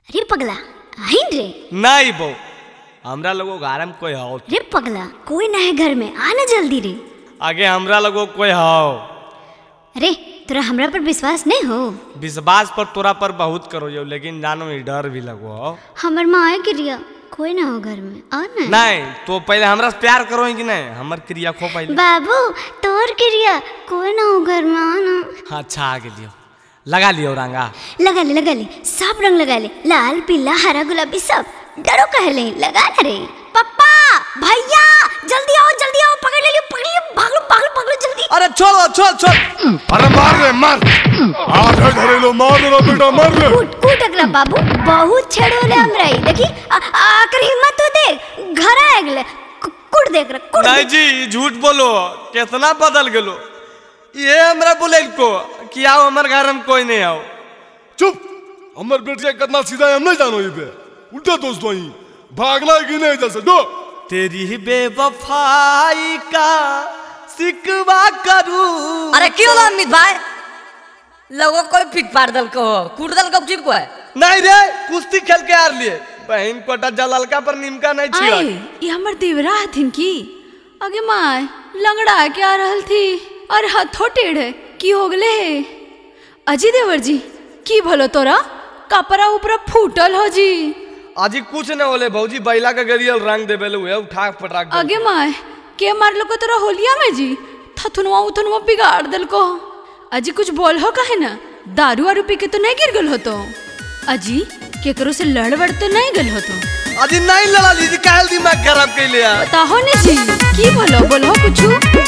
अरे पगला आइन रे। नहीं बो हमरा लोगो घर में कोई हो। रे पगला कोई ना है घर में, आना जल्दी रे। आगे हमरा लोगो कोई हो। अरे तोरा हमरा पर विश्वास नहीं हो? विश्वास पर तोरा पर बहुत करो जो, लेकिन जानो में डर भी लगो हो। हमर माँ है क्रिया कोई ना हो घर में, आना। नहीं तो पहले हमरा से प्यार करो कि नहीं, हमर क्रिया खो पहले। बाबू तोर क्रिया कोई ना हो घर में, आना। अच्छा आगे लियो, लगा लियो रंगा। लगा ले सब रंग लगा ले, लाल पीला हरा गुलाबी सब। डरो कह ले, लगा ना रे। पप्पा भैया जल्दी आओ पकड़ ले लियो भाग लो जल्दी। अरे छोड़। अरे मार रे मार, आगे घरेलो मार रे बेटा मार रे। कूट अगला बाबू बहुत छेड़ो ले हमरा ही, देखी आकर हिम्मत तो दे, घर आ गले कूट देख रे कूट। नहीं जी झूठ बोलो, कितना बदल गेलो। ये हमरा बोले को कि आओ हमर घर में कोई नहीं आओ। चुप, हमर बेटिया कितना सीधा है हम नहीं जानो। ये पे उल्टा दोस्त वही भागना है कि नहीं जैसे दो। तेरी बेवफाई का सिकवा करूं। अरे क्यों ला अमित भाई, लोगों को फिट पार दल को कूट दल को चिप को है। नहीं रे कुश्ती खेल के हार लिए, बहन कोटा जललका पर निमका नहीं छिया। ये हमर देवरा हथिन की आगे माय लंगड़ा के आ रहल थी। अरे हथो टेढ़े की हो गले है अजी देवर जी, की भलो तोरा कपड़ा ऊपर फूटल हो जी। अजी कुछ न होले भौजी, बैला का गरियल रंग देबे हुए उठा पटाक। आगे माय के मारलो को तोरा होलिया में जी, थथुनवा उथुनवा बिगाड़ दल को। अजी कुछ बोल हो कहे ना, दारू वारू पी के तो नहीं गिर गल हो तो। अजी केकरो से लड़ वड़ तो नहीं गल हो तो। अजी नहीं लड़ा लीजिए, काहे दिमाग खराब कर लिया। बताहो ने जी की बोलो कुछ।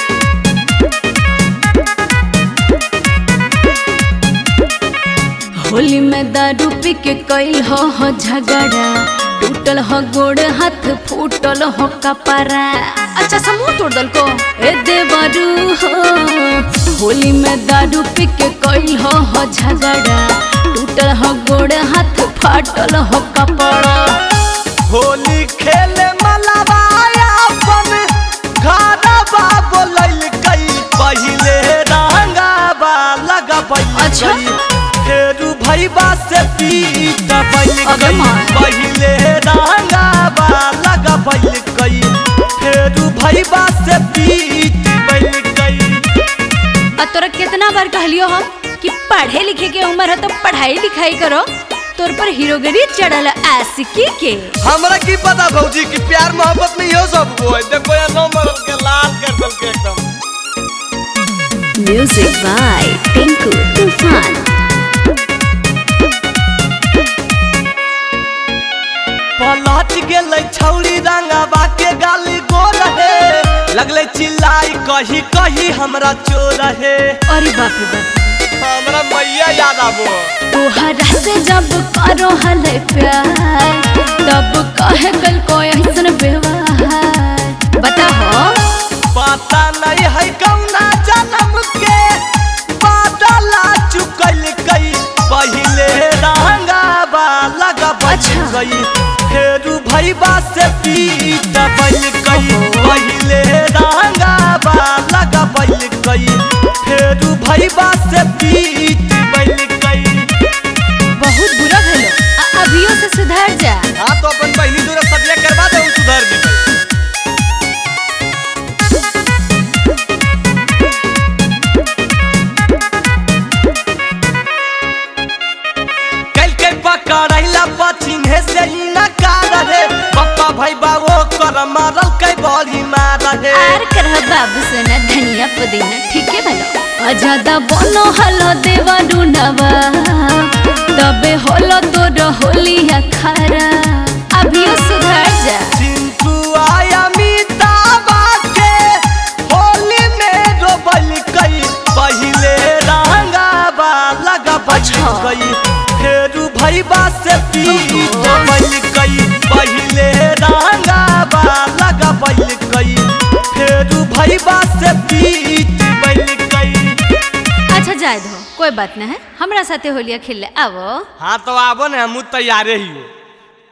होली में दारू पी के कैल हो झगड़ा, टूटल हो गोड़ हाथ फूटल हो कपड़ा। अच्छा समूह तोड़ दल को ए देवरू हो। होली में दारू पी के कैल हो झगड़ा, टूटल हो गोड़ हाथ फाटल हो कपड़ा। होली खेले मलवाया अपन घरवा बोलैल कई, पहिले रंगावा लगा पई। अच्छा फेरू भईबा से पीट पई, पहिले रंगावा लगा पई कई। फेरू भईबा से पीट पई कई। तोरा कितना बार कहलियो हम कि पढ़े लिखे के उम्र है तो पढ़ाई लिखाई करो, तोर पर हीरोगिरी चढ़ल आशिकी के। हमरा की पता भौजी कि प्यार मोहब्बत में यो सब होय। देखो या नंबर के लाल कर दल के एकदम। म्यूजिक बाय टिंकू तूफान। पलट गेलै छौरी रंगावा के गाली गोर है, लगले चिल्लाई कही हमरा चोर है। अरे बाप रे बाप, हमरा मैया याद आबो। तोहरा से जब करो हले प्यार, तब कहे कल को ऐसन व्यवहार। बताओ पता नहीं है कौना जन्म के बादला चुकल कई, पहिले रंगावा लगा बच गई। फेरू भईबा से पीट बल कई, पहिले रंगावा लगा बल कई। फेरू भईबा से पीट बल कई। बहुत बुरा भेलो, अभियो से सुधर जा। हाँ तो अपन बहनी दूर सदिया करवा दे, सुधर जी। कल के पकड़ैला पचिन है से ही न कार रे, पप्पा भाई बाबू कर मारल कई बड़ी मार रे। आर करह बाबू सोना धनिया पुदीना ठीक है भलो। अजादा बोलो हलो देवरू नवा, तबे होलो तोर होलिया खारा। अभियो सुधर जा। चिंटू आया मीतावा के होली में रोबल कई, पहिले रंगावा लगा बच गई। फेरू भईबा से पीट बल कई, पहिले रंगावा लगा बल कई। फेरू भईबा से पीट बल कई। अच्छा जाए दो, कोई बात ना है, हमरा साथे होलिया खेले आवो। हाँ तो आबो ने, हम तैयारे ही हो।